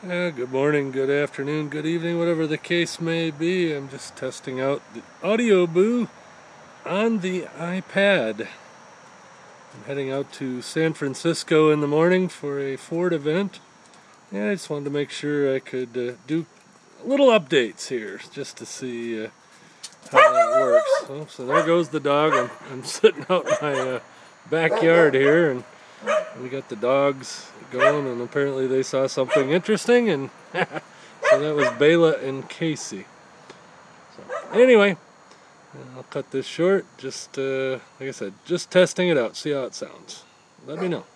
Good morning, good afternoon, good evening, whatever the case may be. I'm just testing out the Audio Boo on the iPad. I'm heading out to San Francisco in the morning for a Ford event. And I just wanted to make sure I could do little updates here just to see how that works. So there goes the dog. I'm sitting out in my backyard here, and we got the dogs going, and apparently they saw something interesting, and so that was Bela and Casey. So anyway, I'll cut this short. Just like I said, just testing it out, see how it sounds. Let me know.